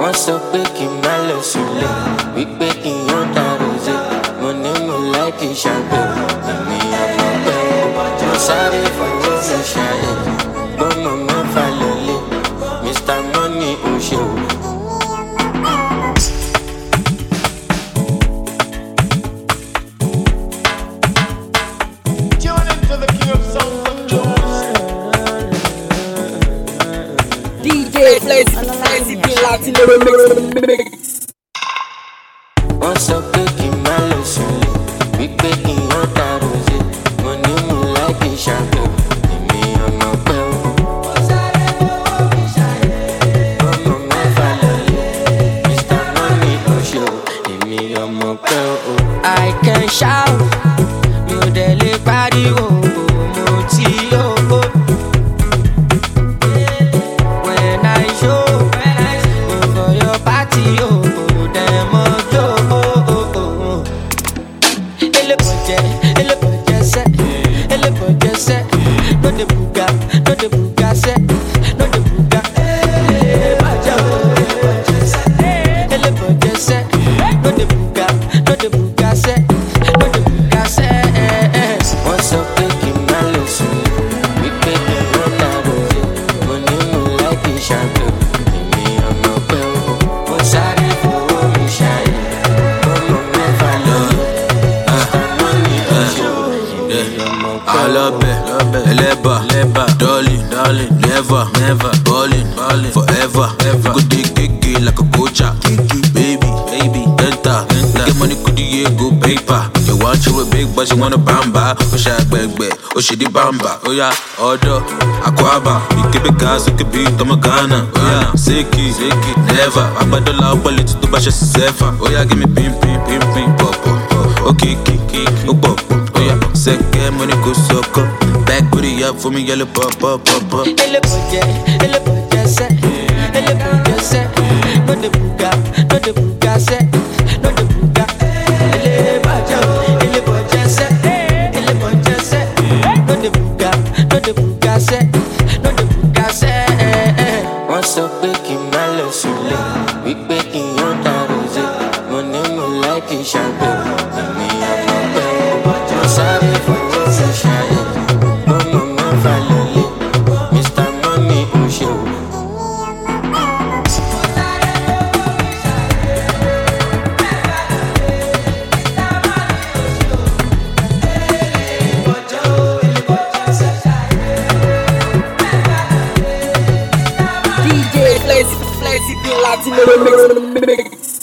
Wọ́n sọ pé kí n má lọ sílé, wípé kí n yán dàrúzé. Mo ní mo láìkì ṣàgbéwò, èmi ọmọ pẹ́. Mo sáré fowó mi ṣàyè, gbọ́mọ mẹ́fà lọ́lé. Mr. Money ò ṣe o. Tune into the King of Sounds and Jones. DJ Flex, be Latin mix. Wọ́n sọ pé kí n má lọ sílé, wípé kí n yán dàrúzé. Mo ní mo láìkì ṣàgbéwò, èmi ọmọ pẹ́ o. Mo sáré fowó mi ṣàyè, gbọ́mọ mẹ́fà lọ́lé. Mr. Money ò ṣe o, èmi ọmọ pẹ́ o. I can shout, mi ò dẹ̀ lè pariwo, mo ti yó. When I show, go for your party, dem must go. Eleboje se, no de buga se, no de buga. Eleboje se, no de buga se, no de buga se. Wọ́n sọ pé kí n má lọ sílé, wípé kí n yán dàrúzé. Mo ní mo láìkì ṣàgbéwò, èmi ọmọ pẹ́ o. Mo sáré fowó mi ṣàyè, gbọ́mọ mẹ́fà lọ́lé. Mr. Money ò ṣe o, èmi ọmọ pẹ́ o. Alọ́bẹ̀, ẹlẹ́bà, darling, never, ballin', forever. Go dey keke like a coacha, baby, enter. Get money, could you go paper? You want you a big but you wanna bamba. O ṣe agbẹ̀gbẹ̀, o ṣe di bamba. Oya, ọ̀dọ̀, Akwaba, ìkébé gas, ìkébé tọmọ Ghana. Oya, Seki, never. Agbádọ́là ọ̀pọ̀lẹ̀ tí tó bá ṣe sí sẹ́fà. Oya, give me pin, pọ̀pọ̀. Okay, ó pọ̀. Oya, sẹ́kẹ̀ money go sọ́kọ̀. Back booty up for me, yellow pop. Eleboje se, no de buga se, no de buga. Eleboje se, no de buga se, no de buga se. Wọ́n sọ pé kí n má lọ sílé, wípé kí n yán dàrúzé. Mo ní mo láìkì ṣàgbéwò, èmi ọmọ pẹ́ o. Mo sáré fowó mi ṣàyè, gbọ́mọ mẹ́fà lọ́lé. Mr. Money ò ṣe o. DJ Flex, be Latin mix.